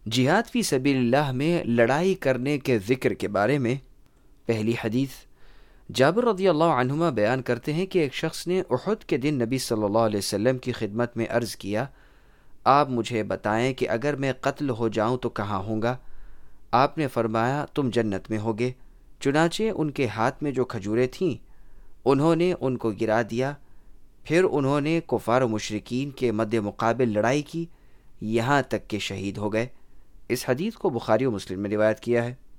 जिहाद फ़ी सबीलिल्लाह में लड़ाई करने के ज़िक्र के बारे में पहली हदीस जाबिर रज़ियल्लाहु अन्हुमा बयान करते हैं कि एक शख्स ने उहुद के दिन नबी सल्लल्लाहु अलैहि वसल्लम की खिदमत में अर्ज़ किया, आप मुझे बताएं कि अगर मैं कत्ल हो जाऊं तो कहाँ होऊंगा। आपने फरमाया, तुम जन्नत में होगे। चुनाचे उनके हाथ में जो खजूरें थीं उन्होंने उनको गिरा दिया। फिर उन्होंने कुफार मुशरिकीन के मद्दे मुकाबिल लड़ाई की, यहाँ तक कि शहीद हो गए। इस हदीस को बुखारी और मुस्लिम में रिवायत किया है।